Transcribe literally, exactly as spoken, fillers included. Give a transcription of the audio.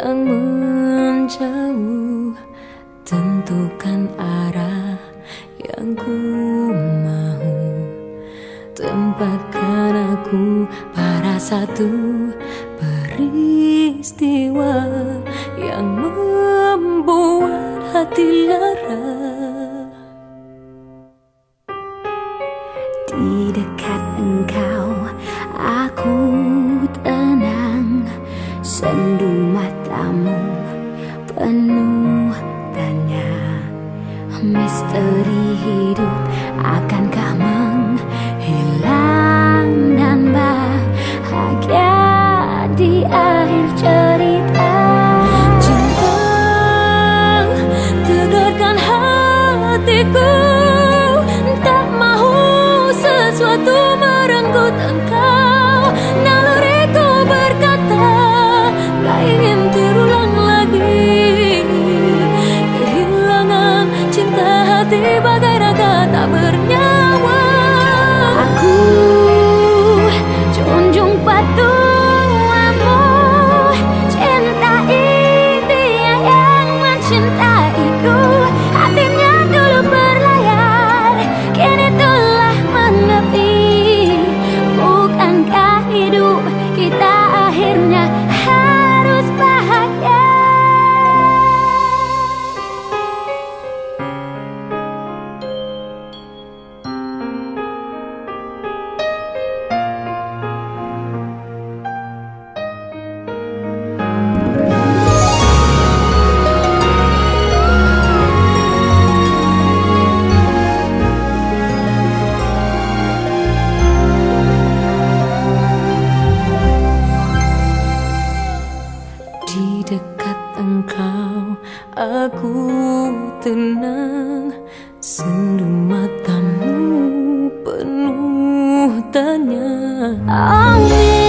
yang menjauh. Tentukan arah yang ku mau, tempatkan aku pada satu peristiwa yang membuat hati lara. Di dekat engkau aku tenang, sendu matamu penuh tanya. Misteri hidup akankah menghilang dan bahagia di akhir cerita. Cinta tegarkan hatiku, tak mau sesuatu merenggut engkau. Naluriku berkata tak ingin terulang lagi. Kehilangan cinta hati bagai raga tak bernyawa. Aku junjung patuamu, cintai dia yang mencintaiku. Hatinya dulu berlayar, kini telah menepi. Bukankah hidup kita akhirnya harus bahagia? Di dekat engkau aku tenang, sendu matamu penuh tanya. Oh,